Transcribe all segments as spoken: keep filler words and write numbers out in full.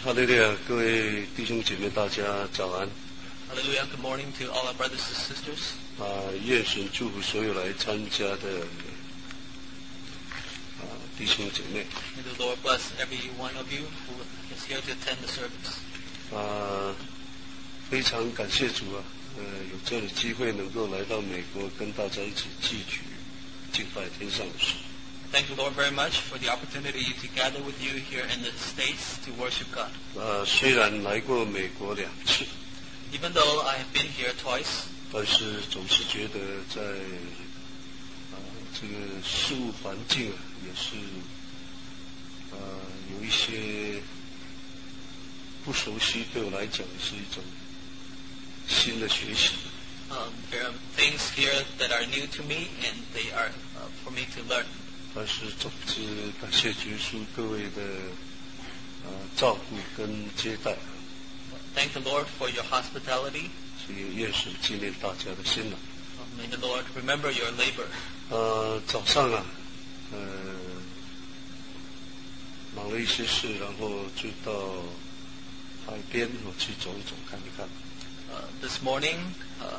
哈利路亚，各位弟兄姐妹，大家早安。 Hallelujah. Good morning to all our brothers and sisters. 啊，愿神祝福所有来参加的啊弟兄姐妹。 May the Lord bless every one of you who is here to attend the service. 啊，非常感谢主啊，呃，有这样的机会能够来到美国，跟大家一起祭举敬拜天上的神。 Thank the Lord very much for the opportunity to gather with you here in the States to worship God. 啊，虽然来过美国两次， Even though I have been here twice, 但是总是觉得在啊这个事物环境啊，也是啊有一些不熟悉，对我来讲是一种新的学习。 um, there are things here that are new to me, and they are uh, for me to learn. 但是总之感谢主耶稣各位的啊照顾跟接待， Thank the Lord for your hospitality. 所以愿神纪念大家的心了。 Uh, May the Lord remember your labor. 呃，早上啊，呃，忙了一些事，然后就到海边我去走一走，看一看。 Uh, this morning, uh,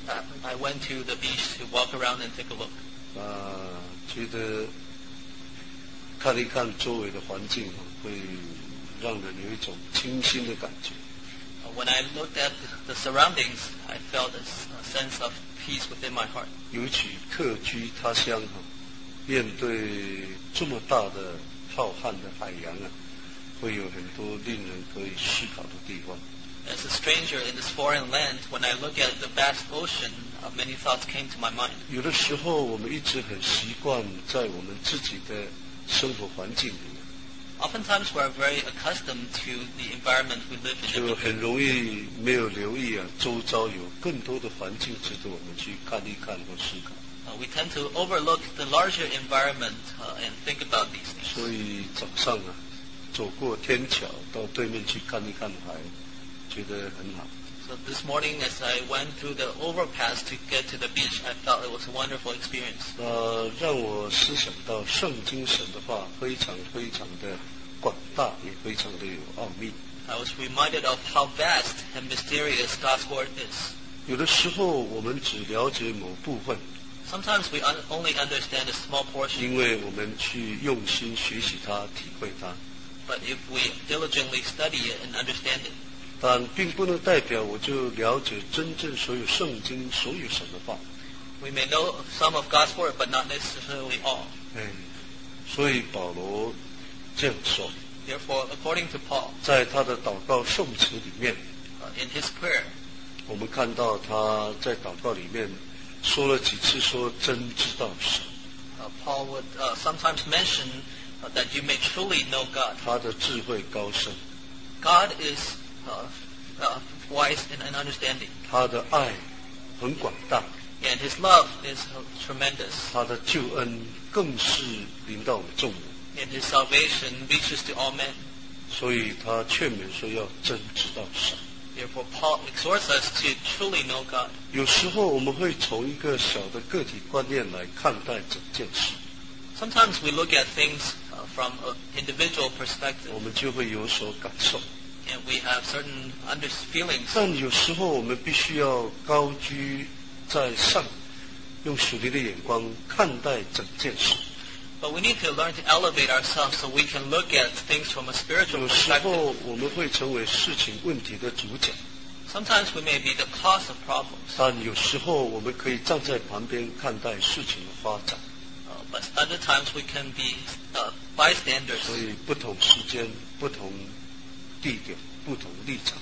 I went to the beach to walk around and take a look. 啊，觉得看一看周围的环境，会让人有一种清新的感觉。 Uh, When I looked at the surroundings, I felt a s- a sense of peace within my heart. 尤其客居他乡哈，面对这么大的浩瀚的海洋啊，会有很多令人可以思考的地方。 As a stranger in this foreign land, when I look at the vast ocean, uh, many thoughts came to my mind. 有的时候我们一直很习惯在我们自己的生活环境里面， Oftentimes, we're very accustomed to the environment we live in. 就很容易没有留意啊，周遭有更多的环境值得我们去看一看或思考。 Uh, we tend to overlook the larger environment uh, and think about these things. 所以早上啊，走过天桥到对面去看一看海，觉得很好。 So this morning, as I went through the overpass to get to the beach, I felt it was a wonderful experience. 呃，让我思想到圣经神的话非常非常的广大，也非常的有奥秘。 I was reminded of how vast and mysterious God's Word is. 有的时候我们只了解某部分， Sometimes we un- only understand a small portion, 因为我们去用心学习它、体会它， but if we diligently study it and understand it, 但并不能代表我就了解真正所有圣经、所有神的话。 we may know some of God's Word, but not necessarily all. 哎，所以保罗这样说， Therefore, according to Paul, 在他的祷告颂词里面， uh, in his prayer, 我们看到他在祷告里面说了几次说真知道神， uh, Paul would uh, sometimes mention uh, that you may truly know God. 他的智慧高深， God is uh, uh, wise in, in understanding, 他的爱很广大， and his love is uh, tremendous, 他的救恩更是临到我们众人， and his salvation reaches to all men. 所以他劝勉说要真知道神。 Therefore, Paul exhorts us to truly know God. 有时候我们会从一个小的个体观念来看待整件事， Sometimes we look at things uh, from an individual perspective, 我们就会有所感受。 and we have certain under- feelings. 但有时候我们必须要高居在上，用属灵的眼光看待整件事。 But we need to learn to elevate ourselves so we can look at things from a spiritual 有时 perspective. 候我们会成为事情问题的主角， Sometimes we may be the cause of problems, 但有时候我们可以站在旁边看待事情的发展。 uh, but other times we can be uh, bystanders. 所以不同时间、不同地点、不同立场，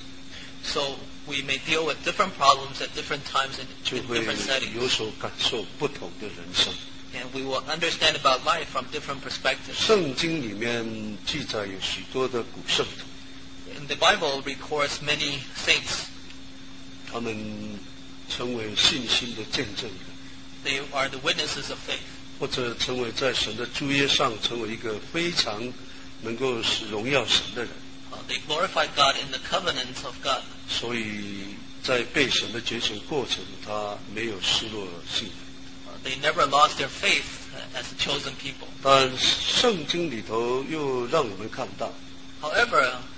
So we may deal with different problems at different times and 就 in 会 different settings. 有所感受不同的人生。 And we will understand about life from different perspectives. 圣经里面记载有许多的古圣徒， And the Bible records many saints. 他们成为信心的见证人， They are the witnesses of faith. 或者成为在神的诸约上成为一个非常能够使荣耀神的人。 Uh, they glorified God in the covenants of God. 所以在被神的拣选过程，他没有失落信。 Uh, they never lost their faith uh, as a chosen people. 但圣经里头又让我们看到， However,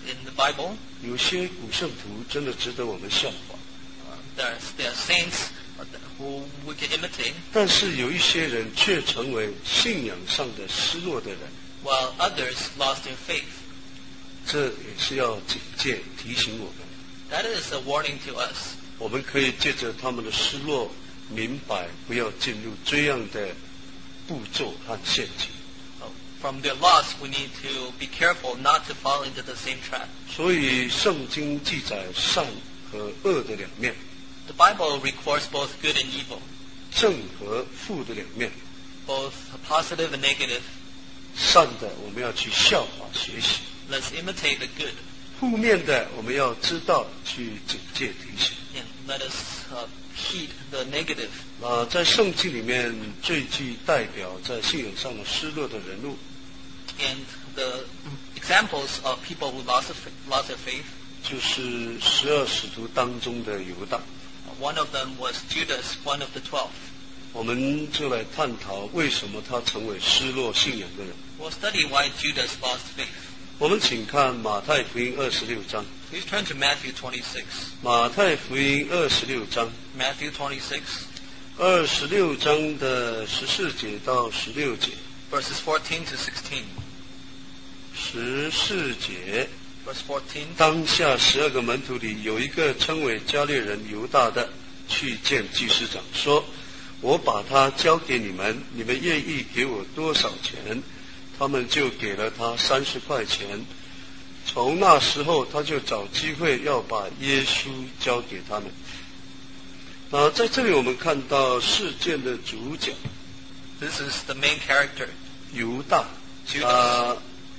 in the Bible. 有些古圣徒真的值得我们效法。 Uh, there, there are saints who we can imitate. 但是有一些人却成为信仰上的失落的人。 While others lost their faith. 这也是要警戒提醒我们。 That is a warning to us. 我们可以借着他们的失落，明白不要进入这样的步骤和陷阱。 From their loss, we need to be careful not to fall into the same trap. 所以圣经记载善和恶的两面。 The Bible records both good and evil. 正和负的两面。 Both positive and negative. 善的我们要去效法学习。 Let's imitate the good. 负面的我们要知道去警戒提醒。 And let us uh, heed the negative. 啊，在圣经里面最具代表在信仰上的失落的人物。 And the examples of people who lost, lost their faith. 就是十二使徒当中的犹大。 One of them was Judas, one of the twelve. 我们就来探讨为什么他成为失落信仰的人。 We'll study why Judas lost faith. 我们请看马太福音二十六章。 Please turn to Matthew twenty-six. 马太福音二十六章。 Matthew twenty-six. 二十六章的十四节到十六节。 Verses fourteen to sixteen. 十四节。 Verse fourteen. 当下十二个门徒里有一个称为加略人犹大的，去见祭司长说：“我把他交给你们，你们愿意给我多少钱？”他们就给了他三十块钱。从那时候，他就找机会要把耶稣交给他们。啊，在这里我们看到事件的主角。 This is the main character. 犹大。 Judas. 啊，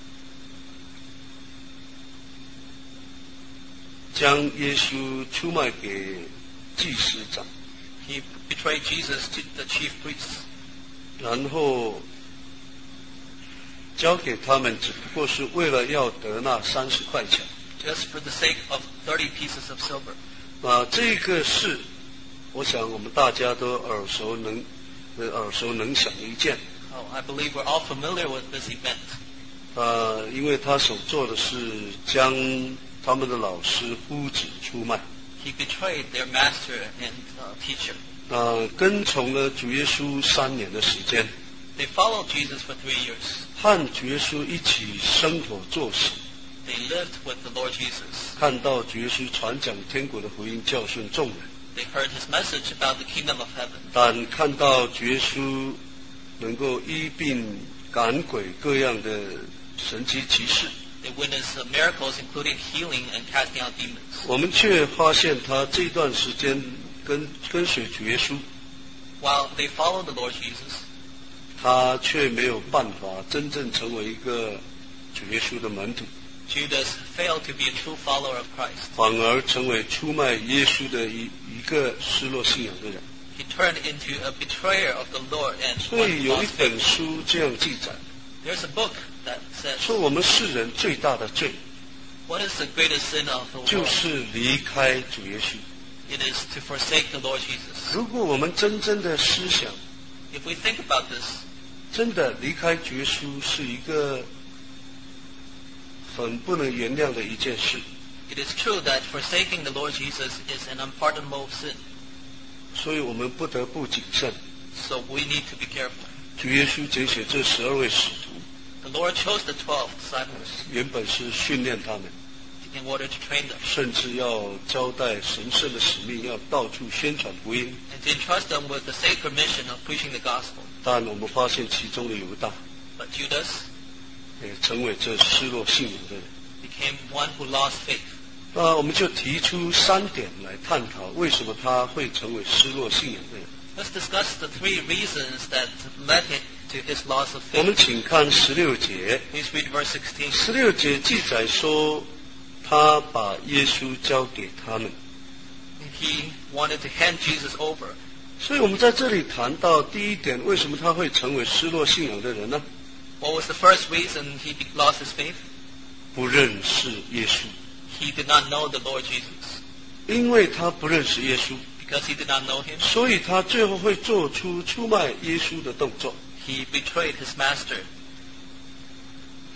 将耶稣出卖给祭司长。 He betrayed Jesus to the chief priests. 然后交给他们，只不过是为了要得那三十块钱。 Just for the sake of thirty pieces of silver. 啊，这个是，我想我们大家都耳熟能，呃，耳熟能详的一件。 Oh, I believe we're all familiar with this event. 啊，因为他所做的是将他们的老师夫子出卖。 He betrayed their master and uh, teacher. 啊，跟从了主耶稣三年的时间。 They followed Jesus for three years. 和主耶稣一起生活作息。 They lived with the Lord Jesus. 看到主耶稣传讲天国的福音，教训众人。 They heard his message about the kingdom of heaven. 但看到主耶稣能够医病赶鬼各样的神奇奇事。 They witnessed uh, miracles, including healing and casting out demons. 我们却发现他这段时间跟跟随主耶稣。 While they followed the Lord Jesus. 他却没有办法真正成为一个主耶稣的门徒。 Judas failed to be a true follower of Christ. 反而成为出卖耶稣的一一个失落信仰的人。 He turned into a betrayer of the Lord and 所以有一本书这样记载。 There's a book that says. 说我们世人最大的罪。 What is the greatest sin of the world? 就是离开主耶稣。 It is to forsake the Lord Jesus. 如果我们真正的思想， If we think about this. 真的离开主耶稣是一个很不能原谅的一件事。 It is true that forsaking the Lord Jesus is an unpardonable sin. 所以我们不得不谨慎。 So we need to be careful. 主耶稣拣选这十二位使徒。 The Lord chose the twelve disciples. 原本是训练他们。 In order to train them. 甚至要交代神圣的使命，要到处宣传福音。 And to entrust them with the sacred mission of preaching the gospel. 但我们发现其中的犹大。 But Judas. 也成为这失落信仰的人。 Became one who lost faith. 那我们就提出三点来探讨，为什么他会成为失落信仰的人。 Let's discuss the three reasons that led him to his loss of faith. 我们请看十六节。 Please read verse sixteen. 十六节记载说，他把耶稣交给他们。 He wanted to hand Jesus over. 所以我们在这里谈到第一点，为什么他会成为失落信仰的人呢？ What was the first reason he lost his faith? 不认识耶稣。 He did not know the Lord Jesus. 因为他不认识耶稣。 Because he did not know him. 所以他最后会做出出卖耶稣的动作。 He betrayed his master.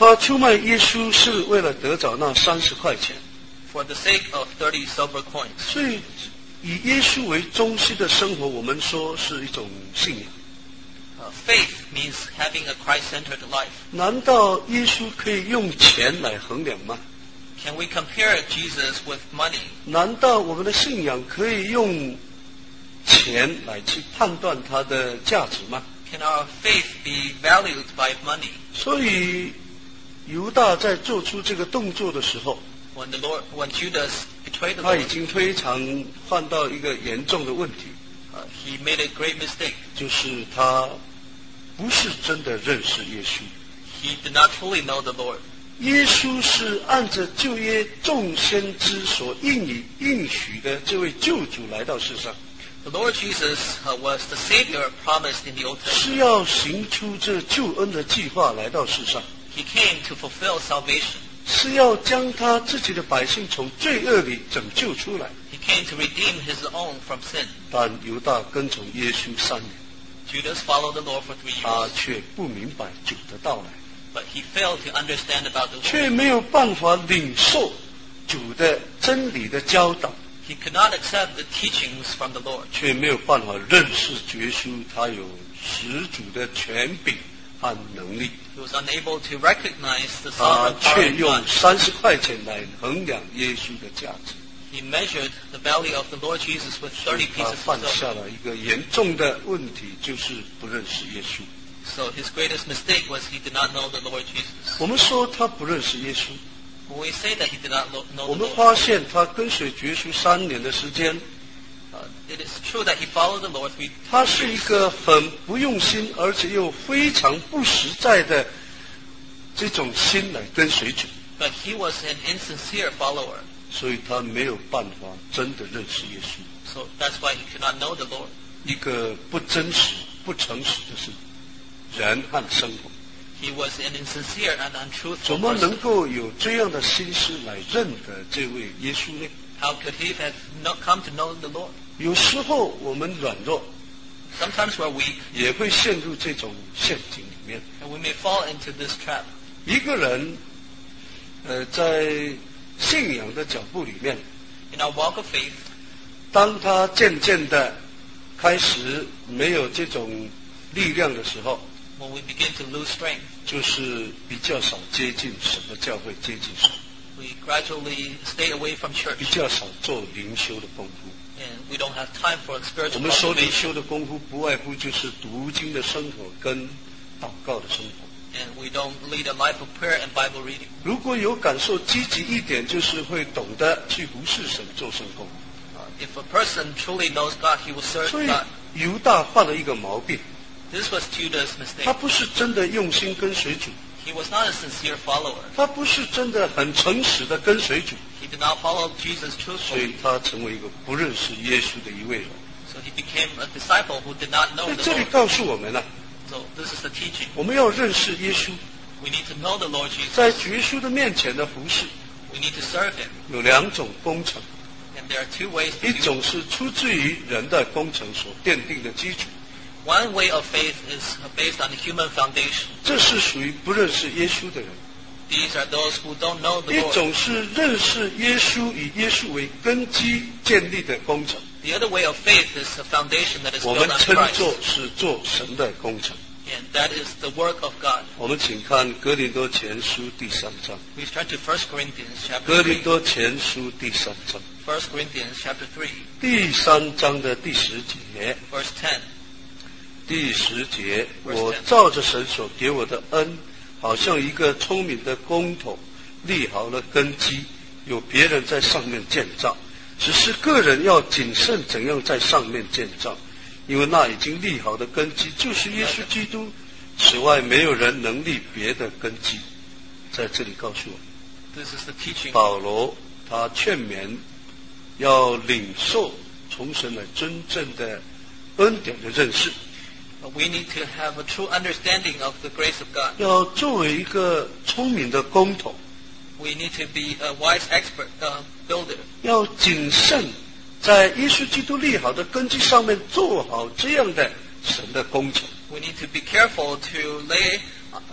他出卖耶稣是为了得着那三十块钱， for the sake of thirty silver coins. 所以以耶稣为中心的生活，我们说是一种信仰。 Uh, faith means having a Christ-centered life. 难道耶稣可以用钱来衡量吗？ Can we compare Jesus with money? 难道我们的信仰可以用钱来去判断它的价值吗？ Can our faith be valued by money? 所以犹大在做出这个动作的时候， When the Lord, when Judas betrayed the 他 Lord, 已经非常犯到一个严重的问题， uh, he made a great mistake. 就是他不是真的认识耶稣。 He did not truly know the Lord. 耶稣是按着旧约众先知所应许应许的这位救主来到世上， The Lord Jesus uh, was the Savior promised in the Old 是 Testament. 要行出这救恩的计划来到世上， He came to fulfill salvation. 是要将他自己的百姓从罪恶里拯救出来。 He came to redeem his own from sin. 但犹大跟从耶稣三年， Judas followed the Lord for three 他 years, 却不明白主的到来， but he failed to understand about the Lord. 却没有办法领受主的真理的教导， He could not accept the teachings from the Lord. 却没有办法认识耶稣，他有十足的权柄和能力。 He was unable to recognize the 他 sovereign power 却 of 用 God. 三十块钱来衡量耶稣的价值， He measured the value of the Lord Jesus with thirty 他 pieces 犯 of silver. 下了一个严重的问题，就是不认识耶稣。 So his greatest mistake was he did not know the Lord Jesus. 我们说他不认识耶稣， When we say that he did not lo- know 我 the 们 Lord, 发现他跟随耶稣三年的时间， uh, it is true that he followed the Lord three 他是一 years. 个很不用心，而且又非常不实在的这种心来跟随主， But he was an insincere follower. 所以他没有办法真的认识耶稣。 So that's why he could not know the Lord. 一个不真实、不诚实的是人和生活， He was an insincere and untruthful 怎么能 person. 够有这样的心思来认得这位耶稣呢？ How could he have not come to know the Lord? 有时候我们软弱， Sometimes we're weak, 也会陷入这种陷阱里面。 and we may fall into this trap. 一个人，呃，在信仰的脚步里面， In our walk of faith, 当他渐渐的开始没有这种力量的时候， when we begin to lose strength, 就是比较少接近神的教会，接近神， we gradually stay away from church, 比较少做灵修的功夫。 and we don't have time for 我 spiritual 们说灵 cultivation, 修的功夫，不外乎就是读经的生活跟祷告的生活。 and we don't lead a life of prayer and Bible reading. 如果有感受积极一点，就是会懂得去服侍神做圣工。 Uh, if a person truly knows God, he will serve 所以 God. 犹大犯了一个毛病， This was Judas' 他 mistake. 不是真的用心跟随主， He was not a sincere follower. 他不是真的很诚实的跟随主， He did not follow Jesus 所以 truthfully. 他成为一个不认识耶稣的一位人。 So he became a disciple who did not 所 know 以 the 这里 Lord. 告诉我们呢、 So this is the teaching. 我们要认识耶稣， We need to know the Lord 在 Jesus. 耶稣的面前的服侍 We need to serve him. 有两种工程， And there are two ways to 一 do 种是出自于人的工程所奠定的基础， One way of faith is based on the human foundation. 这是属于不认识耶稣的人； These are those who don't know the 一 Lord. 种是认识耶稣，以耶稣为根基建立的工程， The other way of faith is a foundation that is 我 built 们 on 称 Christ. 作是做神的工程。 And that is the work of God. 我们请看哥林多前书第三章， Please turn to First Corinthians 哥 chapter 林 three. 多前书第三章， First Corinthians chapter three, 第三章的第十节， verse ten. 第十节，我照着神所给我的恩，好像一个聪明的工头，立好了根基，有别人在上面建造，只是个人要谨慎怎样在上面建造，因为那已经立好的根基就是耶稣基督，此外没有人能立别的根基。在这里告诉我们， This is the teaching. 保罗他劝勉要领受从神来真正的恩典的认识， We need to have a true understanding of the grace of God. 要作为一个聪明的工头， We need to be a wise expert uh, builder. 要谨慎在耶稣基督立好的根基上面做好这样的神的工程。 We need to be careful to lay uh,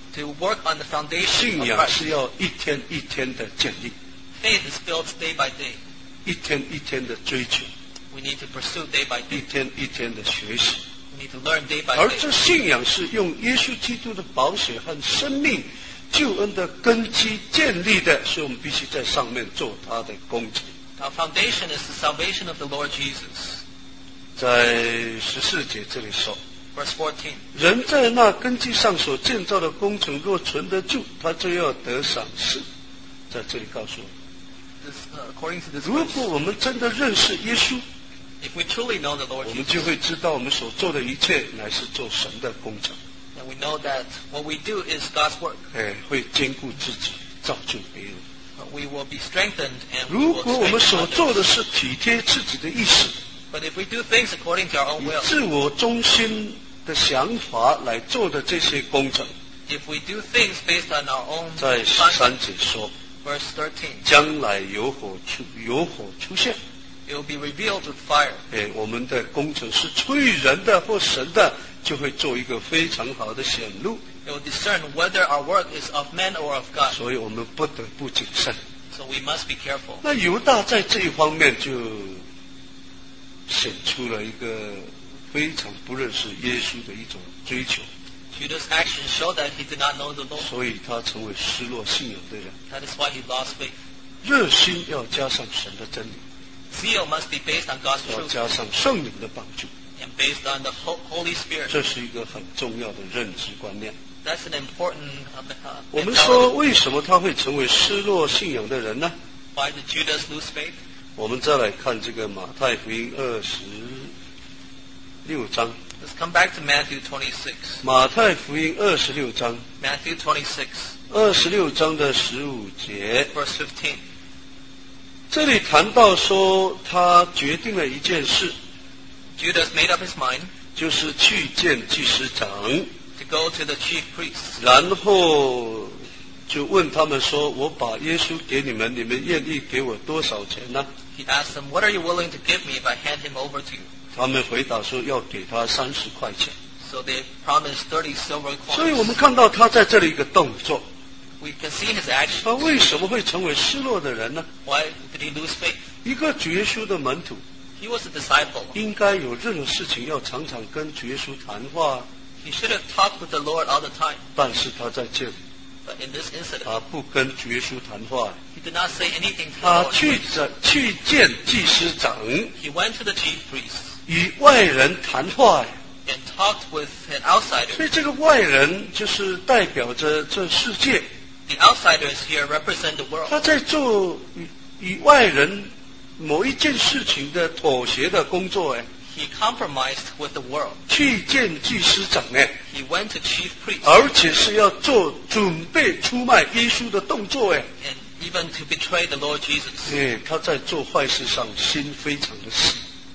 to work on the foundation 信 of 仰 Christ. 是要一天一天的建立， Faith is built day by day. 一天一天的追求， We need to pursue day by 一 day. 天一天的学习。 We need to learn day by 而这 day. 信仰是用耶稣基督的宝血和生命救恩的根基建立的，所以我们必须在上面做他的工程。 Our foundation is the salvation of the Lord Jesus. 在十四节这里说， Verse fourteen. 人在那根基上所建造的工程若存得住，他就要得赏赐。在这里告诉我们， This, uh, according to this 如 verse, 果我们真的认识耶稣， if we truly know the Lord 我们 Jesus, 就会知道我们所做的一切乃是做神的工程， then we know that what we do is God's work. 哎，会兼顾自己，造就别人。 Uh, We will be strengthened and we 如 will 果我们 strengthen 所做 others. 的是体贴自己的意思， But if we do things according to our own 以 will, 自我中心的想法来做的这些工程， if we do things based on our own 在十三 conduct, 节说， verse thirteen, 将来有火出有火出现， it will be revealed with fire. 哎，我们的工程是出于人的或神的，就会做一个非常好的显露， It will discern whether our work is of men or of God. 所以我们不得不谨慎。 So we must be careful. 那犹大在这一方面就显出了一个非常不认识耶稣的一种追求， Judas' actions show that he did not know the Lord. 所以他成为失落信仰的人。 That is why he lost faith. 热心要加上神的真理， Zeal must be based on God's 要 truth 加上圣灵的帮助， and based on the Ho- Holy Spirit. 这是一个很重要的认知观念。 That's an important uh, uh, 我们说， mentality. 为什么他会成为失落信仰的人呢？ Why did Judas lose faith? 我们再来看这个马太福音二十六章， Let's come back to Matthew twenty-six. 马太福音二十六章， Matthew twenty-six, 二十六章的十五节， verse fifteen. 这里谈到说，他决定了一件事， Judas made up his mind 就是去见祭司长， to go to the chief priests. 然后就问他们说：“我把耶稣给你们，你们愿意给我多少钱呢？” He asked them, "What are you willing to give me if I hand him over to you?" 他们回答说要给他三十块钱。 So they promised thirty silver 所以我 coins. 们看到他在这里一个动作， We can see his action. 他为什么会成为失落的人呢？ Why did he lose faith? 一个主耶稣的门徒， He was a disciple. 应该有任何事情要常常跟主耶稣谈话， He should have talked with the Lord all the time. 但是他在这里， But in this incident, 他不跟主耶稣谈话， he did not say anything to 他 the 去 Lord. 着去见祭司长， He went to the chief priests 与外人谈话。 and talked with an outsider. 所以这个外人就是代表着这世界， The outsiders here represent the world. 他在做与与外人某一件事情的妥协的工作，哎， He compromised with the world. 去见祭司长，哎， He went to chief priests 而且是要做准备出卖耶稣的动作，哎， and even to betray the Lord Jesus. 哎，他在做坏事上心非常的细，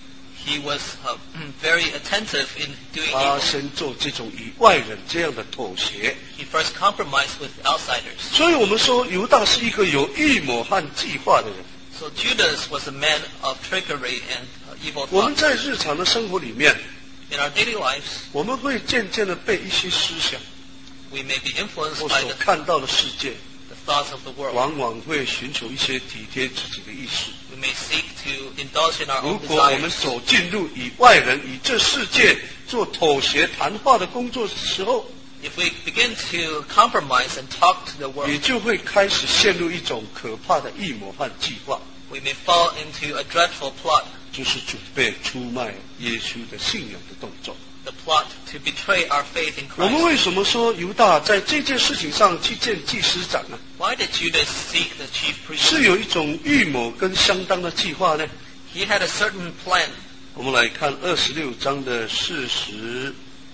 He was uh, very attentive in doing 他 evil. 先做这种与外人这样的妥协， He first compromised with outsiders. 所以我们说犹大是一个有预谋和计划的人。 So Judas was a man of trickery and uh, evil 我们 thoughts. 在日常的生活里面， In our daily lives, 我们会渐渐的被一些思想 we may be influenced 或 by 所 the, 看到的世界， the thoughts of the world. 往往会寻求一些体贴自己的意识。 We may seek to indulge in our 如 own 果我们 desires. 走进入与外人、与这世界做妥协谈话的工作的时候， If we begin to compromise and talk to the 也 world, 就会开始陷入一种可怕的预谋和计划， we may fall into a dreadful plot, 就是准备出卖耶稣的信仰的动作。 the plot to betray our faith in 我们 Christ. 为什么说犹大在这件事情上去见祭司长呢？ Why did Judas seek the chief 是 priest? 有一种预谋跟相当的计划呢？ He had a certain plan. 我们来看二十六章的四十、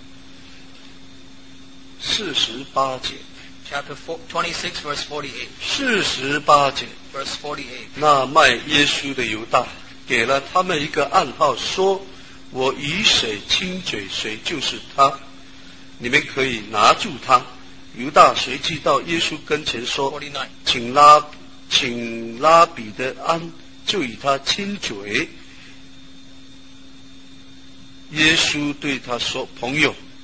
四十八节， Chapter twenty-six, verse forty-eight. 四十八节。 Verse forty-eight. 那卖耶稣的犹大给了他们一个暗号，说：“我与谁亲嘴，谁就是他。你们可以拿住他。”犹大随即到耶稣跟前说 forty-nine.：“ 请拉，请拉彼得安，就与他亲嘴。”耶稣对他说：“朋友，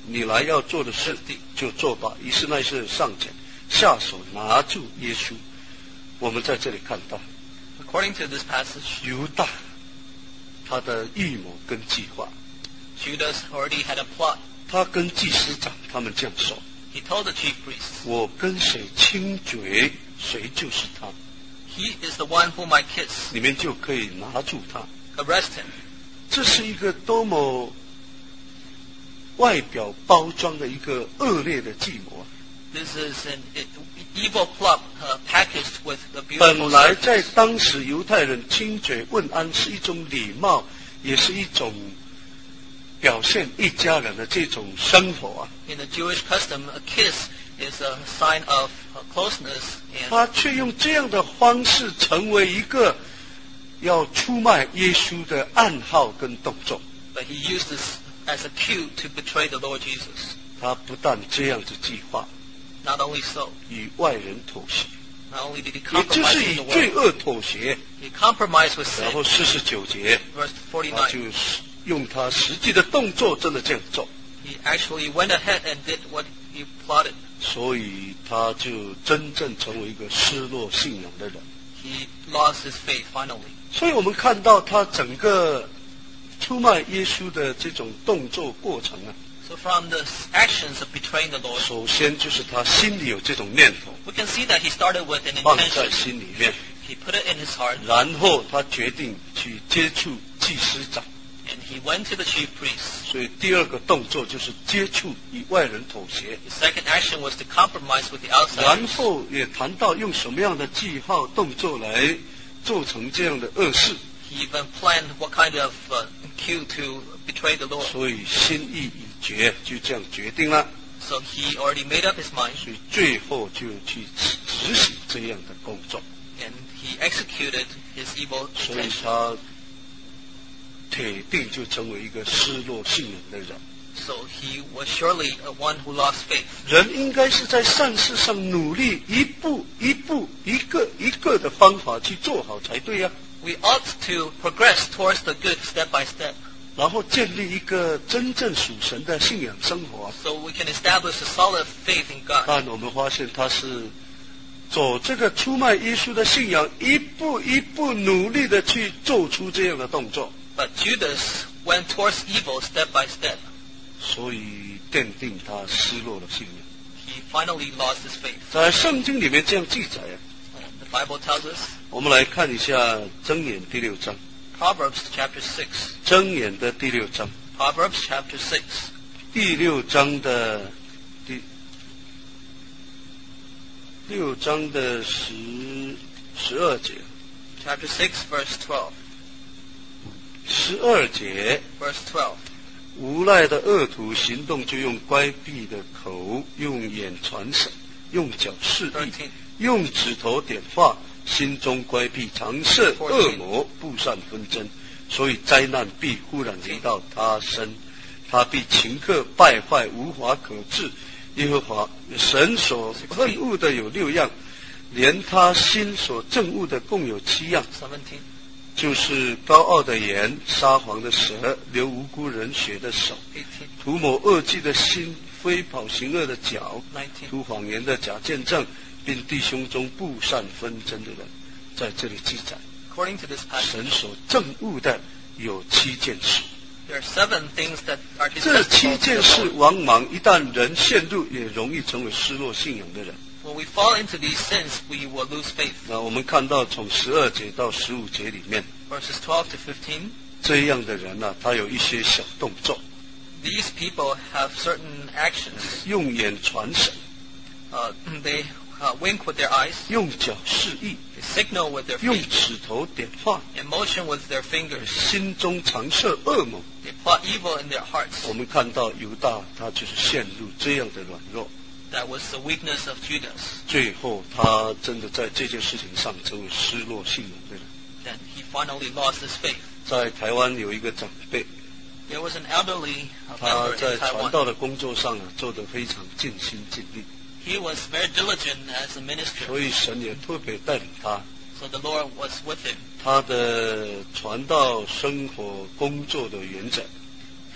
你来要做的事就做吧。于是那些人上前下手拿住耶稣。我们在这里看到 According to this passage, 犹大他的预谋跟计划， Judas already had a plot. 他跟祭司长他们这样说， He told the chief priests, 我跟谁亲嘴，谁就是他， he is the one whom I kiss. 你们就可以拿住他。 Arrest him. 这是一个多么外表包装的一个恶劣的计谋啊！ This is an evil plot uh, packaged with the 本 beautiful 来在 surface. 当时犹太人亲嘴问安是一种礼貌，也是一种表现一家人的这种生活啊。 In the Jewish custom, a kiss is a sign of uh, closeness, and 他却用这样的方式成为一个要出卖耶稣的暗号跟动作。 but he used this as a cue to betray the Lord Jesus. 他不但这样子计划， Not only so, 与外人妥协， not only did he 也就 compromise 是 with 与 the 罪 world, 恶妥协。 he compromised with 然 sin. 后四十九节， Verse 他 forty-nine, 就是用他实际的动作真的这样做， he actually went ahead and did what he plotted. 所以他就真正成为一个失落信仰的人。 He lost his faith finally. 所以我们看到他整个出卖耶稣的这种动作过程啊， So from the actions of betraying the Lord, 首先就是他心里有这种念头， we can see that he started with an 放在 intention. 心里面， He put it in his heart, 然后他决定去接触祭司长。 and he went to the chief priests. 所以第二个动作就是接触，与外人妥协。 His second action was to compromise with the 然 outsiders. 后也谈到用什么样的记号动作来做成这样的恶事， He even planned what kind of uh, cue to betray the Lord. 所以心意已决，就这样决定了。 So he already made up his mind, 所以最后就去执行这样的工作， and he executed his evil 所以 intention. 他铁定就成为一个失落信仰的人。 So he was surely a one who lost faith. 人应该是在善事上努力，一步一步、一个一个的方法去做好才对呀、 We ought to progress towards the good step by step, 然后建立一个真正属神的信仰生活。 so we can establish a solid faith in God. 但我们发现他是走这个出卖耶稣的信仰，一步一步努力的去做出这样的动作， But Judas went towards evil step by step. 所以奠定他失落了信仰。 He finally lost his faith. 在圣经里面这样记载啊， Uh, the Bible tells us, 我们来看一下箴言第六章， Proverbs chapter six. 箴言的第六章， Proverbs chapter six, 第六章的第六章的十十二节， chapter six, verse twelve. 十二节。 Verse twelve. 无赖的恶徒行动就用乖僻的口，用眼传神，用脚示意， thirteen. 用指头点画，心中乖僻，常设恶魔，不善纷争，所以灾难必忽然临到他身，他必顷刻败坏，无法可治。耶和华神所恨恶的有六样，连他心所憎恶的共有七样， seventeen. 就是高傲的言，撒谎的舌，流无辜人血的手， eighteen. 图谋恶计的心，飞跑行恶的脚， nineteen. 图谎言的假见证，并弟兄中不善纷争的人，在这里记载， According to this passage, 神所憎恶的有七件事。 there are seven things that are 这 detestable 七 to 件 the 事 Lord. 往往一旦人陷入，也容易成为失落信仰的人。 When we fall into these sins, we will lose faith. 那我们看到从十二节到十五节里面， Verses twelve to fifteen. 这样的人呢、啊，他有一些小动作， These people have certain actions. 用眼传神， Uh, they uh, wink with their eyes, 用脚示意， they signal with their 用 feet, 指头点画， and motion with their fingers. 心中常设恶魔。 They plot evil in their hearts. 我们看到犹大，他就是陷入这样的软弱， That was the weakness of Judas. 最后他真的在这件事情上成为失落信仰的人。 Then he finally lost his faith. 在台湾有一个长辈， There was an elderly uh, 他 member 在 in 传 Taiwan. 道的工作上啊，做得非常尽心尽力， He was very diligent as a minister, 所以神也特别带领他。 so the Lord was with him. 他的传道生活工作的原则，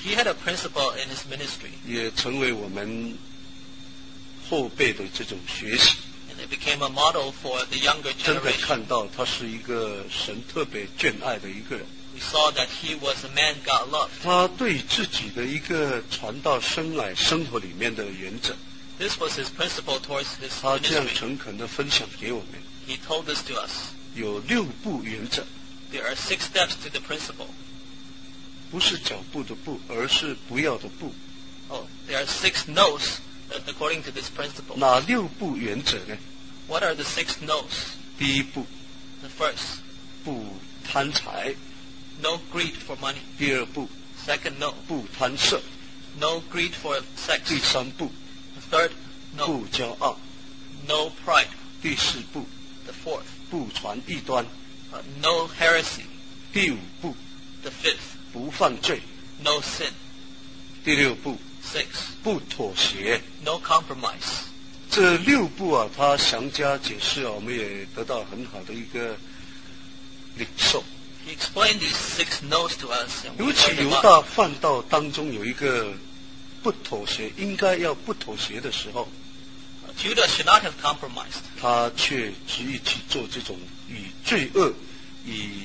He had a principle in his ministry, 也成为我们后辈的这种学习。 and it became a model for the younger 真的 generation. 看到他是一个神特别眷爱的一个人。 We saw that he was a man God loved. 他对自己的一个传道生涯生活里面的原则， This was his principle towards his 他这样 ministry. 诚恳的分享给我们。 He told this to us. 有六步原则， There are six steps to the principle. 不是脚步的步，而是不要的步。 Oh, there are six no's uh, according to this principle. 哪六步原则呢？ What are the six no's? 第一步， The first, 不贪财； no greed for money. 第二步， Second, no. 不贪色； No greed for sex. 第三步， The third, no. 不骄傲； No pride. 第四步， The fourth, 不传异端； uh, no heresy. 第五步， The fifth, 不犯罪； no sin. 第六步， Six, 不妥协。 no compromise. 这六步啊，他详加解释啊，我们也得到很好的一个领受。 He explained these six no's to us, and we 尤其 learned 犹 about 大犯道当中有一个不妥协，应该要不妥协的时候， Judah should not have compromised. 他却执意去做这种以罪恶、以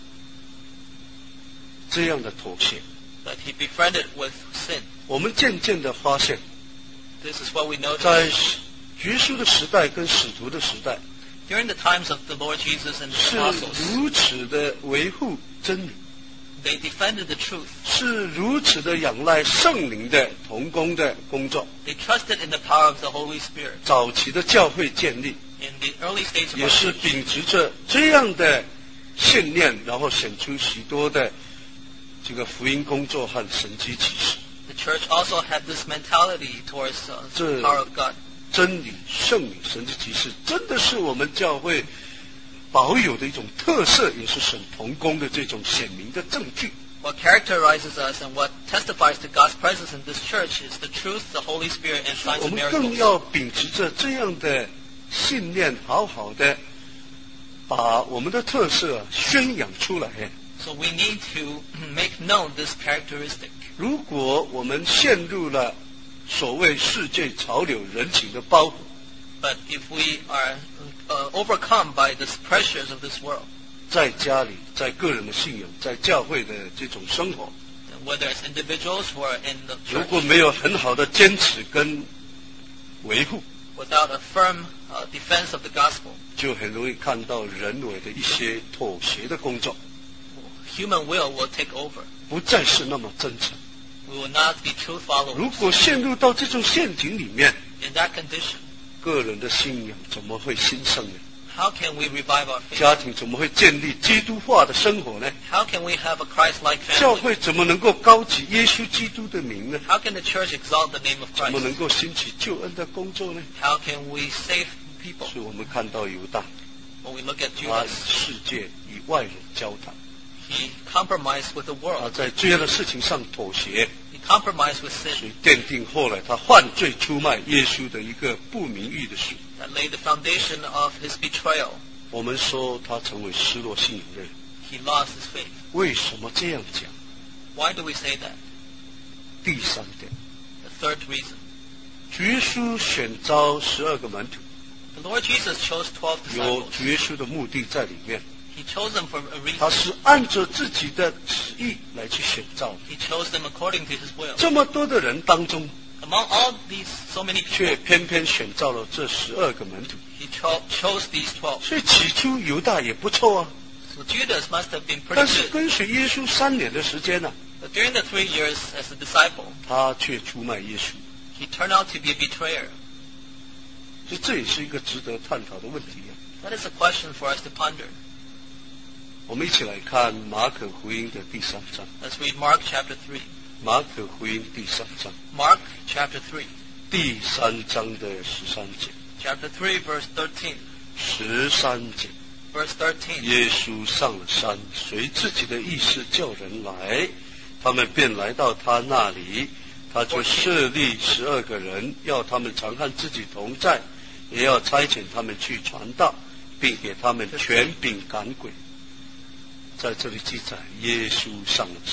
这样的妥协。 But he befriended with sin. 我们渐渐的发现， This is what we 在 noticed. 耶稣的时代跟使徒的时代， During the times of the Lord Jesus and 是 the apostles, 如此的维护真理， they defended the truth. 是如此的仰赖圣灵的同工的工作。 They trusted in the power of the Holy Spirit. 早期的教会建立， In the early stage of 也 our 是 church, 秉持着这样的信念，然后显出许多的这个福音工作和神迹启示。 the church also had this mentality towards uh, the 这- power of God. 真理、圣理、神迹启示，真的是我们教会保有的一种特色，也是神同工的这种显明的证据。 What characterizes us and what testifies to God's presence in this church is the truth, the Holy Spirit, and signs 我 and 们更 miracles. 要秉持着这样的信念，好好的把我们的特色啊宣扬出来。 So we need to make known this characteristic. 如果我们陷入了所谓世界潮流人情的包袱， But if we are uh, overcome by the pressures of this world, 在家里，在个人的信仰，在教会的这种生活， whether it's individuals who are in the 如 church, 果没有很好的坚持跟维护， without a firm uh, defense of the gospel, 就很容易看到人为的一些妥协的工作， human will will take over. 不再是那么真诚。 We will not be true 如 followers. 果陷入到这种陷阱里面， In that condition, 个人的信仰怎么会兴盛呢？ how can we revive our faith? 家庭怎么会建立基督化的生活呢？ How can we have a Christ-like 教 family? 会怎么能够高举耶稣基督的名呢？ How can the church exalt the name of 怎么 Christ? 能够兴起救恩的工作呢？ How can we save people? 所以我们看到犹大， When we look at 他 Judas, 与世界与外人交谈， he compromised with the 他 world. 在这样的事情上妥协， He compromised with 所 sin. 以奠定后来他犯罪出卖耶稣的一个不名誉的事。 That laid the foundation of his betrayal. 我们说他成为失落信仰的人， He lost his faith. 为什么这样讲？ Why do we say that? 第三点， The third reason. 耶稣选召十二个门徒， The Lord Jesus chose twelve 有 disciples. 耶稣的目的在里面， He chose them for a 他 reason. 是按着自己的旨意来去选召的。 He chose them according to his will. 这么多的人当中， Among all these, so many 却 people, 偏偏选召了这十二个门徒。 he cho- chose these twelve. 所以起初犹大也不错啊， So Judas must have been 但 pretty 是 good. 跟随耶稣三年的时间呢、 But during the three years as a disciple, 他却出卖耶稣， he turned out to be a betrayer. 所以这也是一个值得探讨的问题啊。 That is a question for us to ponder. 我们一起来看马可福音的第三章， Let's read Mark chapter three. 马可福音第三章， Mark chapter three. 第三章的十三节， Chapter three, verse thirteen. 十三节， Verse thirteen. 耶稣上了山，随自己的意思叫人来，他们便来到他那里，他就设立十二个人，要他们常和自己同在，也要差遣他们去传道，并给他们权柄赶鬼。在这里记载，耶稣上了山。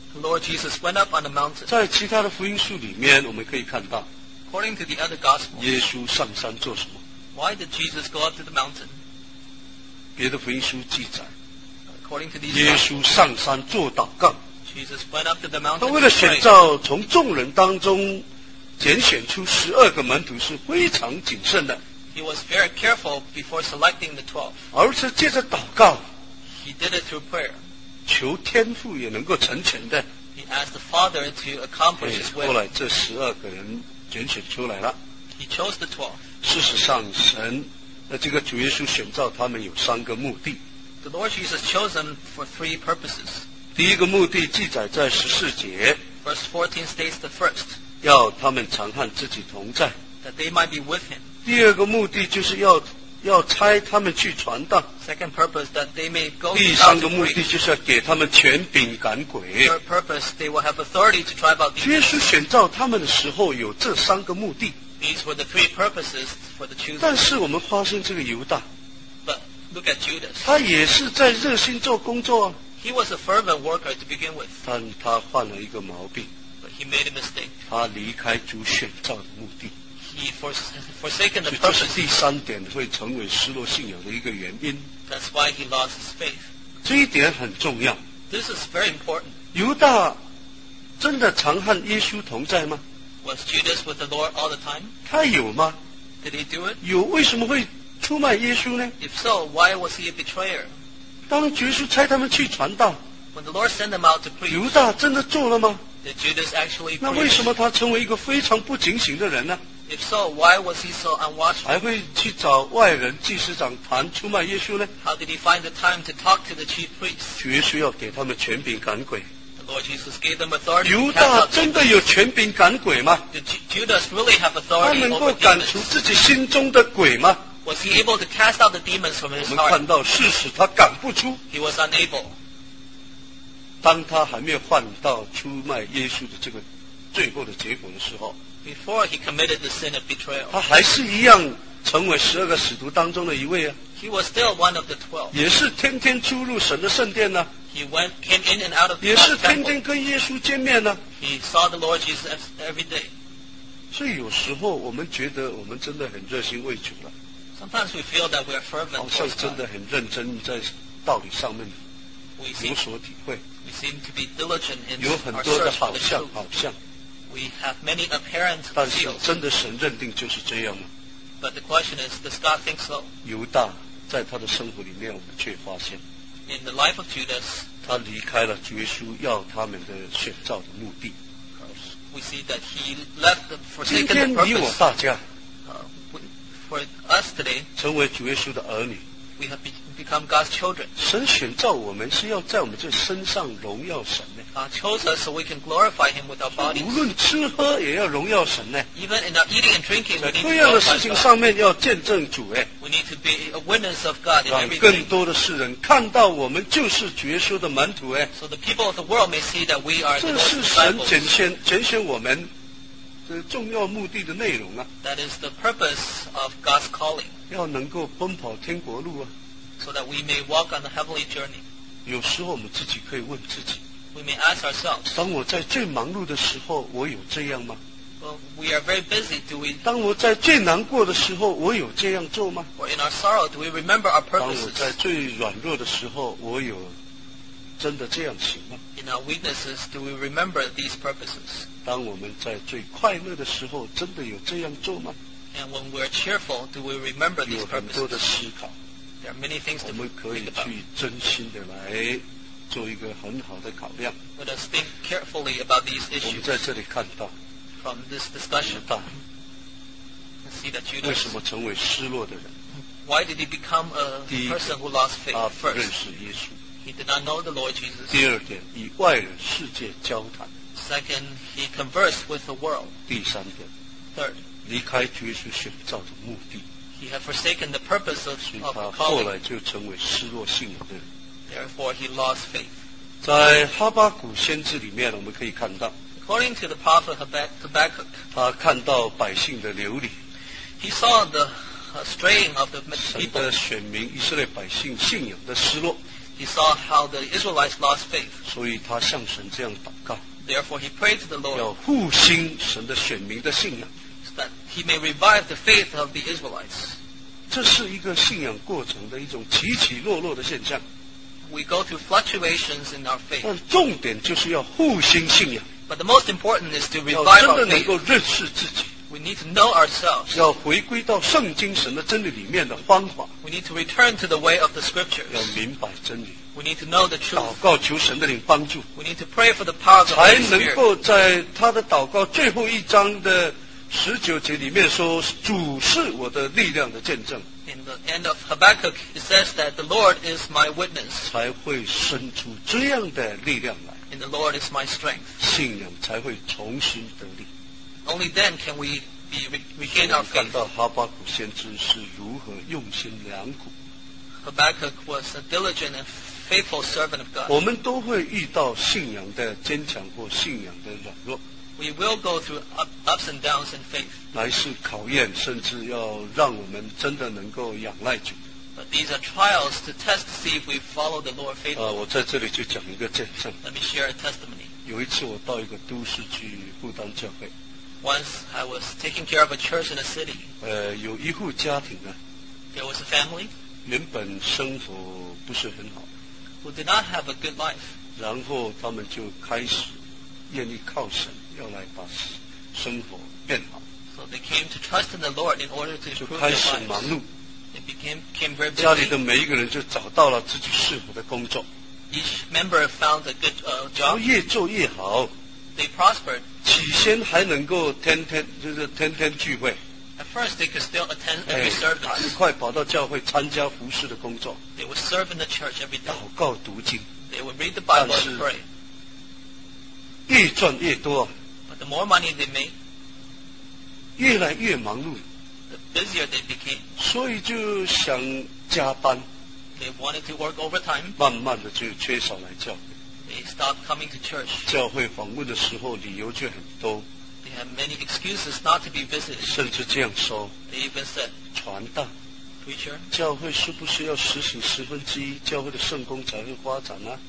The Lord Jesus went up on the mountain. 在其他的福音书里面，我们可以看到， According to the other Gospels, 耶稣上山做什么？ why did Jesus go up to the mountain? 别的福音书记载， According to these 耶 Gospels, 稣上山做祷告。 Jesus went up to the 他 mountain 为了 to 选 pray. 召从众人当中拣选出十二个门徒是非常谨慎的， He was very careful before selecting the twelve. 而是借着祷告， He did it through prayer. 求天父也能够成全的。 He asked the Father to 哎 accomplish His 后 will. 来这十二个人拣选出来了。 He chose the twelve. 事实上，神呃这个主耶稣选召他们有三个目的。 The Lord Jesus chose them for three purposes. 第一个目的记载在十四节， Verse fourteen states the first, 要他们常和自己同在。 that they might be with Him. 第二个目的就是要要差他们去传道。 Second purpose, that they may go 第 out 三 to 个目的 preach. 就是要给他们权柄赶鬼。 Third purpose, they will have authority to drive out 耶 demons. 稣选召他们的时候有这三个目的， These were the three purposes for the 但 choosing. 是我们发现这个犹大， But look at Judas. 他也是在热心做工作啊， He was a fervent worker to begin with, 但他犯了一个毛病， but he made a mistake. 他离开主选召的目的， He fors- forsaken 所 the 以这是 purpose. 第三点会成为失落信仰的一个原因。 That's why he lost his faith. 这一点很重要。 This is very important. 犹大真的常和耶稣同在吗？ Was Judas with the Lord all the time? 他有吗？ Did he do it? 有，为什么会出卖耶稣呢？ If so, why was he a betrayer? 当耶稣差他们去传道， When the Lord sent him out to preach, 犹大真的做了吗？ did Judas actually 那为 preach? 什么他成为一个非常不警醒的人呢？ If so, why was he so unwatchful? 还会去找外人祭司长谈出卖耶稣呢？ How did he find the time to talk to the chief priests? 主耶稣要给他们权柄赶鬼。 The Lord Jesus gave them authority 犹 to cast 大 out 真的 demons. 有权柄赶鬼吗？ Did Ju- Judas really have 他 authority 能 over 够赶除 demons? 自己心中的鬼吗？ Was he able to cast out the demons from 我 his 们 heart? 看到事实，他赶不出。 He was unable. 当他还没有犯到出卖耶稣的这个最后的结果的时候， Before he committed the sin of betrayal, 他还是一样成为十二个使徒当中的一位啊， he was still one of the twelve. 也是天天出入神的圣殿呢、 He went, came in and out of 也是 God's 天 temple. 天跟耶稣见面呢、 He saw the Lord Jesus every day. 所以有时候我们觉得我们真的很热心为主了， Sometimes we feel that we are fervent 好像 towards 真的 God. 很认真在道理上面 We 有 seem, 所体会， we seem to be diligent in 有很 our 多的 search for 好 the 像 truth. 好像， We have many apparent 但是 seals. 真的神认定就是这样吗？ But the question is, does God think so? 犹大在他的生活里面，我们却发现 In the life of Judas, 他离开了主耶稣要他们的选召的目的。 we see that he left, the, 今 forsaken 天 the 你我 purpose. 大家 Uh, we- for us today, 成为主耶稣的儿女， we have be, become God's children. 神选召我们是要在我们这身上荣耀神呢。 God chose us so we can glorify Him with our bodies. 无论吃喝也要荣耀神呢， Even in our eating and drinking, 在 we need 各 to 样的 glorify 事情 God. 上面要见证主哎， We need to be a witness of God in 让 everything, 更多的世人看到我们就是主耶稣的门徒哎， so the people of the world may see that we are the 这 Lord's 是神 disciples. 拣选拣选我们的重要目的的内容啊， That is the purpose of God's calling, 要能够奔跑天国路啊。 so that we may walk on the heavenly journey. 有时候我们自己可以问自己， We may ask ourselves, 当我在最忙碌的时候，我有这样吗？ well, we are very busy. Do we, 当我在最难过的时候，我有这样做吗？ or in our sorrow, do we remember our 当我在 purposes? 最软弱的时候，我有真的这样行吗？ In our weaknesses, do we remember these purposes? 当我们在最快乐的时候，真的有这样做吗？ And when we're cheerful, do we remember 有 these 很多的 purposes? 思考， There are many things 我 to 们可以 think about. 去真心的来做一个很好的考量。 Let us think carefully about these 我们 issues 在这里看到 from this 犹 discussion. 大 And see that 为 Judas, 什么成为失落的人？ why did he become a 第一个， person who lost faith? 他不认 First, 识耶稣。 he did not know the Lord Jesus. 第二点，与外人世界交谈。 Second, he conversed with the world. 第三点， Third, 离开主耶稣选召的目的， he had forsaken the purpose of, 所以 of 他 the 后 calling. 来就成为失落信仰的人。 Therefore, he lost faith. 在哈巴谷先知里面，我们可以看到， According to the prophet Habak- Habakkuk, 他看到百姓的流离， he saw the uh, straying of the 神 people. 的选民以色列百姓信仰的失落。 He saw how the Israelites lost faith. 所以他向神这样祷告， Therefore, he prayed to the 要 Lord 复兴神的选民的信仰。 so that he may revive the faith of the Israelites. 这是一个信仰过程的一种起起落落的现象， We go through fluctuations in our faith. 但重点就是要复兴信仰， But the most important is to 要 revive 真 our 的能 faith. 够认识自己， We need to know ourselves. 要回归到圣经神的真理里面的方法， We need to return to the way of the scriptures. 要明白真理， We need to know the 祷 truth. 告求神的灵帮助， We need to pray for the power of the 才 Holy 能 Spirit. 够在他的祷告最后一章的十九节里面说：“主是我的力量的见证。” In the end of Habakkuk, it says that the Lord is my witness, 才会生出这样的力量来， and the Lord is my strength. 信仰才会重新得力。 Only then can we be, re- 我 regain 们 our 看 faith. 到哈巴谷先知是如何用心良苦。 Habakkuk was a diligent and faithful servant of God. 我们都会遇到信仰的坚强或信仰的软弱， We will go through up, ups and downs in faith, 来是考验，甚至要让我们真的能够仰赖主。 but these are trials to test to see if we follow the Lord 啊， faithfully. 我在这里就讲一个见证。 Let me share a testimony. 有一次我到一个都市去布当教会， Once I was taking care of a church in a city. 呃，有一户家庭呢， There was a family 原本生活不是很好， who did not have a good life. 然后他们就开始愿意靠神，要来把生活变好， So they came to trust in the Lord in order to 就 improve 开 their 始忙 lives. 碌。 They became, became very 家里的 busy. 每一个人就找到了自己适合的工作， Each member found a good uh, 然后 job. 越做越好。 They prospered. 起先还能够天天就是天天聚会， At first, they could still attend 哎 every， 赶 service. 快跑到教会参加服侍的工作， They would serve in the church every day. 祷告读经， They would read the Bible 但是 and pray. 越赚越多， But the more money they made, 越来越忙碌， the busier they became. 所以就想加班， They wanted to work overtime. 慢慢的就缺少来教会。 They stopped coming to church. 教会访问的时候，理由就很多， They had many excuses not to be visited. 甚至这样说： They even said, 传道， Preacher, 教会是不是要实行十分之一，教会的圣工才会发展呢、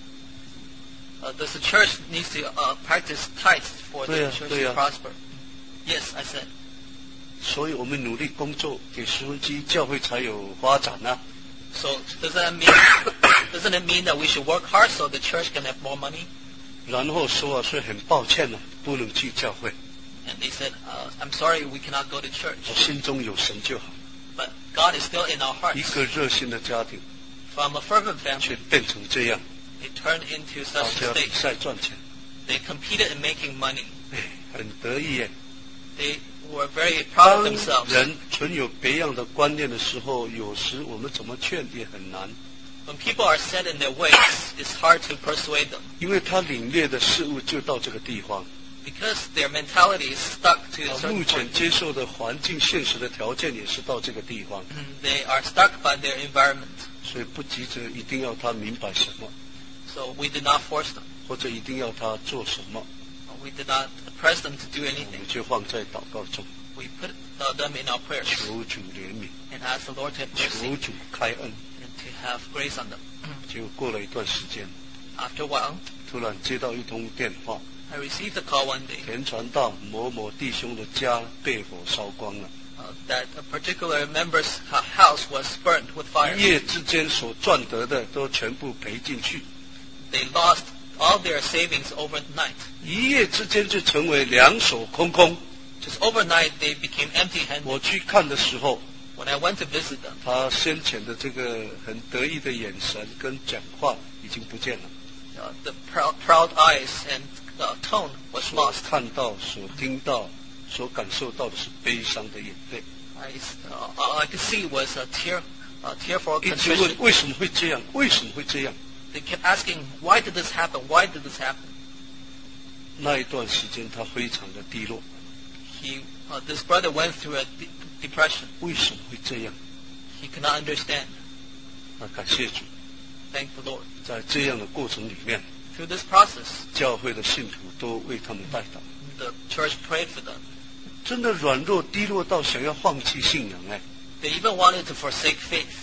uh, does the church needs to uh, practice tithes for the 对呀， church 对呀。 to prosper? Yes, I said. 所以我们努力工作，给十分之一，教会才有发展呢、 So does that mean doesn't it mean that we should work hard so the church can have more money? 然后说啊，是很抱歉了、不能去教会， And they said, uh, I'm sorry, we cannot go to 我 church. 心中有神就好。 But God is still in our 一 hearts. 个热心的家庭， From a fervent 却 family, 变成这样， they turned into 大 such 家 a 比 state. 赛赚钱， They competed in making money. 哎，很得意耶。 They were very proud 当 of themselves. 人存有别样的观念的时候，有时我们怎么劝也很难， When people are set in their ways, it's hard to persuade them 因为他领略的事物就到这个地方， because their mentality is stuck to a 他 certain 目前 point. 接受的环境、现实的条件也是到这个地方， They are stuck by their environment. 所以不急着一定要他明白什么， So we did not force them. 或者一定要他做什么， We did not press them to do 我 anything. 们就放在祷告中， We put uh, them in our prayers 求主怜悯， and ask the Lord to have 求 mercy 主开恩。 and to have grace on them. 就过了一段时间， After a while, 突然接到一通电话， I received a call one day 田传道某某弟兄的家被火烧光了， uh, that a particular member's uh, house was burnt with fire. 一夜之间所赚得的都全部赔进去， They lost all their savings overnight. 一夜之间就成为两手空空。 Just overnight, they became empty-handed. 我去看的时候， When I went to visit them, 他先前的这个很得意的眼神跟讲话已经不见了， uh, the proud, proud eyes and uh, tone was 所 lost. 看到、所听到、所感受到的是悲伤的眼泪。 I, uh, all I could see was a tear, a tearful 一直问 contrition. 为什么会这样？为什么会这样？ They kept asking, why did this happen? Why did this happen? 那一段时间他非常的低落， He, uh, this brother went through a de- depression. 为什么会这样？ He could not understand. 那感谢主， Thank the Lord. 在这样的过程里面， Through this process, 教会的信徒都为他们代祷， the church prayed for them. 真的软弱低落到想要放弃信仰哎， They even wanted to forsake faith.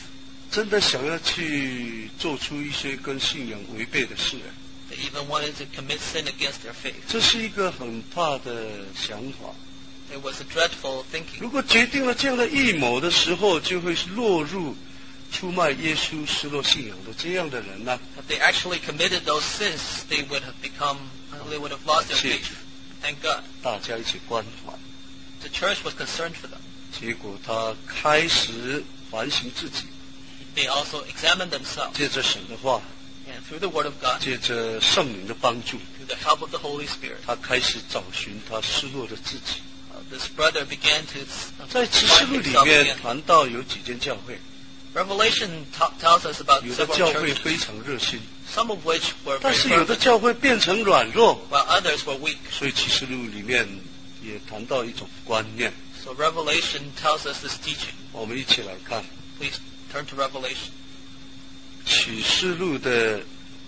真的想要去做出一些跟信仰违背的事。 They even wanted to commit sin against their faith. 这是一个很怕的想法。 It was a dreadful thinking. 如果决定了这样的预谋的时候，就会落入出卖耶稣、失落信仰的这样的人呢、 If they actually committed those sins, they would have become, they would have lost their faith. Thank God. 大家一起关怀。 The church was concerned for them. 结果他开始反省自己， They also examined themselves. 借着神的话， And through the Word of God, 借着圣灵的帮助， through the help of the Holy Spirit, 他开始找寻他失落的自己。 uh, this brother began to uh, 在启示 find 录里 himself 面 again. 谈到有几间教会， Revelation t- tells us about 有的 several 教会 churches, 非常热心， some of which were 但 very 是有的 fervent, 教会变成软弱， while others were weak. 所以启示录里面也谈到一种观念， So Revelation tells us this teaching. 我们一起来看 Please turn to Revelation. 启示录的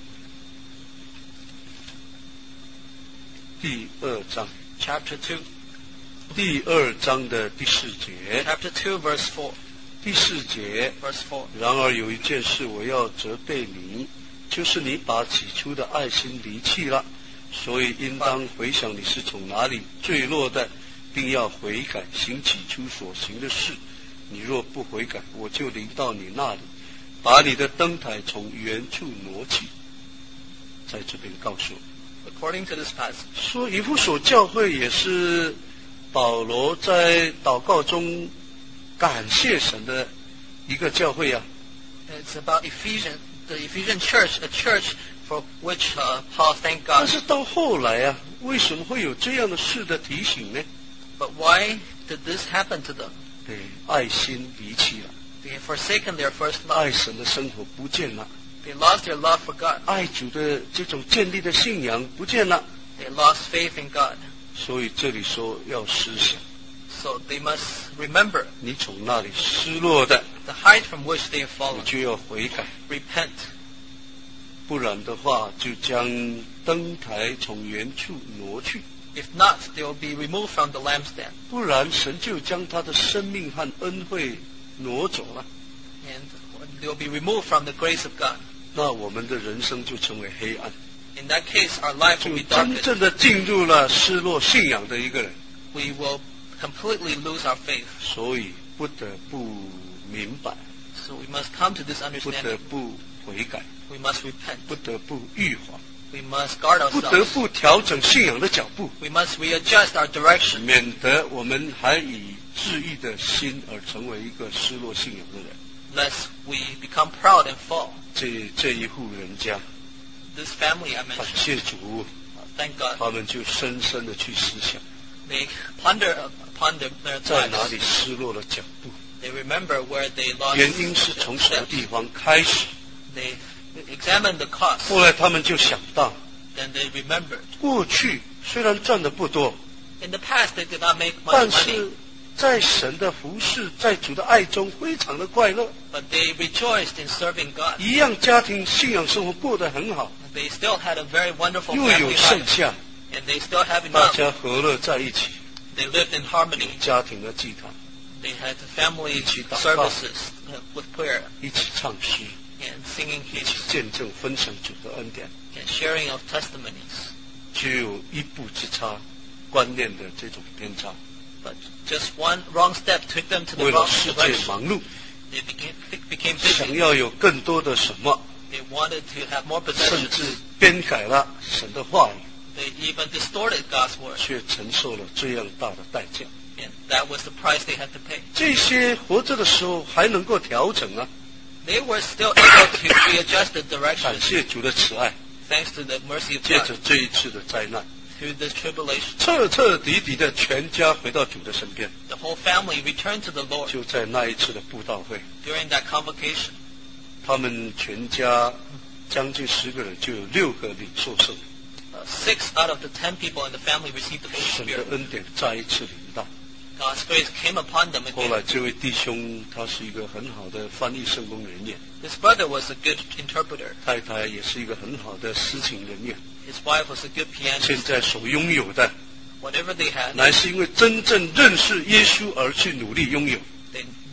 第二章， Chapter two. 第二章的第四节， Chapter two, verse four. 第四节。 Verse four. 然而有一件事我要责备你，就是你把起初的爱心离弃了，所以应当回想你是从哪里坠落的，并要悔改，行起初所行的事。你若不悔改，我就临到你那里，把你的灯台从原处挪起。在这边告诉我， According to this passage, 说以弗所教会也是保罗在祷告中感谢神的一个教会啊。 it's about Ephesian, the Ephesian church, a church for which uh, Paul thanked 但 God. 是到后来啊，为什么会有这样的事的提醒呢？ But why did this happen to them? 对，爱心离弃了， They had forsaken their first 爱 love. 神的生活不见了， They lost their love for God. 爱主的这种建立的信仰不见了。 They lost faith in God. 所以这里说要思想， So they must remember 你从那里失落的， the height from which they have 你 fallen. 就要悔改， Repent. 不然的话就将灯台从原处挪去， If not, they will be removed from the lampstand. 不然神就将他的生命和恩惠挪走了， And they will be removed from the grace of God. 那我们的人生就成为黑暗， In that case, our life 就 will be 真 darkened. 正的进入了失落信仰的一个人。 We will completely lose our faith. 所以不得不明白， So we must come to this 不得 understanding. 不悔改， We must repent. 不得不预防， We must guard 不得 ourselves. 不调整信仰的脚步， We must readjust our direction, 免得我们还以自义的心而成为一个失落信仰的人。 lest we become proud and fall. 这这一户人家， This family I 感 mentioned, 谢主， thank God, 他们就深深的去思想， they ponder upon their, their 在哪里 lives. 失落了脚步， They remember where they lost 原因是从什么 steps. 地方开始。 They examined the cost. 后来他们就想到， Then they remembered. 过去虽然赚的不多， In the past, they did not make much 但 money, 是在神的服侍，在主的爱中非常的快乐， but they rejoiced in serving God. 一样家庭信仰生活过得很好， They still had a very wonderful 又有 family 剩 life, 下， and they still have 大 enough. 家和乐在一起， They lived in harmony. 家庭的祭坛， They had family 一起祷告。 services uh, with prayer 一起唱诗， and singing 一起 hymns 见证分享主的恩典， and sharing of testimonies. 只有一步之差，观念的这种偏差， But just one wrong step took them to the 为了 wrong 世界 direction. 忙碌， They became, became 想 busy. 要有更多的什么， They wanted to have more 甚至 possessions. 编改了神的话语， They even distorted God's word. 却承受了这样大的代价。 And that was the price they had to pay. 这些活着的时候还能够调整啊， They were still able to readjust the direction 感谢主的慈爱， thanks to the mercy of 借 God 着这一次的灾难， through this tribulation. 彻彻底底的全家回到主的身边。 The whole family returned to the Lord 就在那一次的布道会， during that convocation. 他们全家将近十个人，就有六个领受圣灵， Uh, six out of the ten people in the family received the Holy 神的 Spirit. 恩典再一次临到。 God's grace came upon them 后来 again. 这位弟兄他是一个很好的翻译圣公人员， His brother was a good interpreter. 太太也是一个很好的诗情人员。 His wife was a good 现 pianist. 在所拥有的， Whatever they had, 乃是因为真正认识耶稣而去努力拥有。 they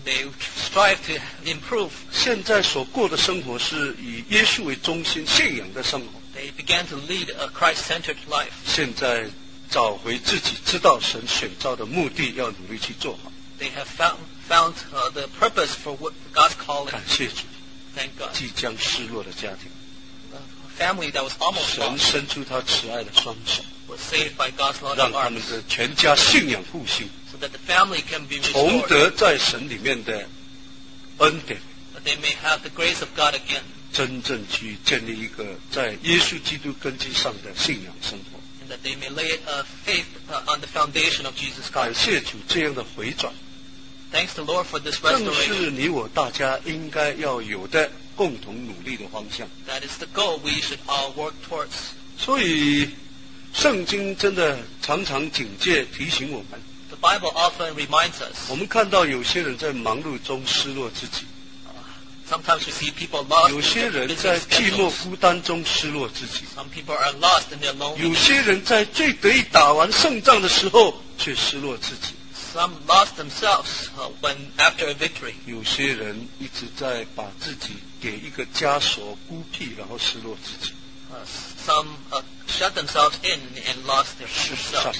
they strive to improve. 现在所过的生活是以耶稣为中心信仰的生活。 They began to lead a Christ-centered life. 现在找回自己知道神选召的目的，要努力去做好。 They have found found uh, the purpose for what God's calling. 感谢主， Thank God. 即将失落的家庭， A family that was almost 神 lost 伸出他慈爱的双手， was saved by God's 让 loving 他们 arms, 的全家信仰复兴， so that the family can be 重 restored, 得在神里面的恩典， that they may have the grace of God again, 真正去建立一个在耶稣基督根基上的信仰生活。 and that they may lay a faith uh, on the foundation of Jesus 感 Christ. 谢主，这样的回转， Thanks to the Lord for this 正 restoration. 是你我大家应该要有的共同努力的方向。 That is the goal we should all work towards. 所以，圣经真的常常警戒提醒我们。 The Bible often reminds us. 我们看到有些人在忙碌中失落自己， Sometimes we see people lost 有 in 些 their 人 busy 在寂寞 schedules. 孤单中失落自己， Some people are lost in their 有 loneliness. 些人在最得意打完胜仗的时候却失落自己， Some lost themselves uh, when after a victory. 有些人一直在把自己给一个枷锁孤僻，然后失落自己。 Uh, some uh, shut themselves in and lost their 事 true 实上， selves.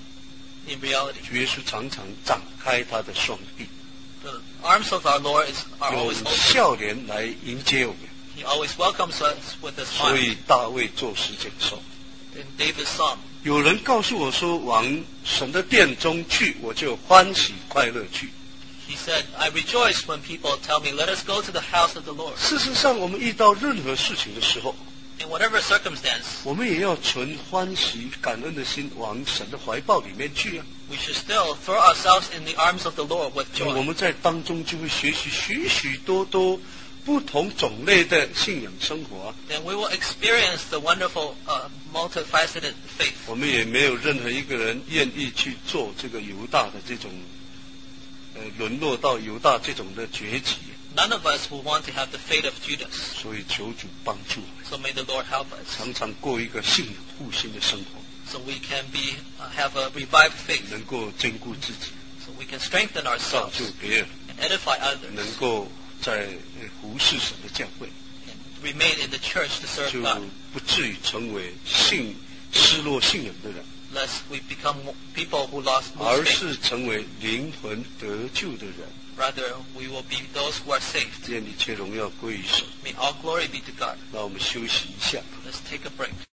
In reality, 主耶稣常常展开他的双臂， the arms of our Lord is, are 用 always open. 笑脸来迎接我们。 He always welcomes us with a 所 smile. 以大卫作诗简说。 In David's psalm, 有人告诉我说，往神的殿中去，我就欢喜快乐去。 he said, I rejoice when people tell me, let us go to the house of the Lord. 事实上，我们遇到任何事情的时候， In whatever circumstance, 我们也要存欢喜感恩的心往神的怀抱里面去啊。 we should still throw ourselves in the arms of the Lord with 我 joy. 们在当中就会学习许许多多不同种类的信仰生活啊。 Then we will experience the wonderful, uh, multifaceted faith. 我们也没有任何一个人愿意去做这个犹大的这种，呃，沦落到犹大这种的崛起。 None of us will want to have the fate of Judas. 所以求主帮助我们， So may the Lord help us, 常常过一个信仰复兴的生活， so we can be uh, have a revived faith, 能够兼顾自己， so we can strengthen 造 ourselves 就别人， and edify others, 能够在呃服侍神的教会， and remain in the church to serve 就 God, 不至于成为信失落信仰的人， lest we become people who lost 而 lose faith. 是成为灵魂得救的人。 Rather, we will be those who are saved. 愿一切荣耀归于神。 May all glory be to God. 让我们休息一下。 Let's take a break.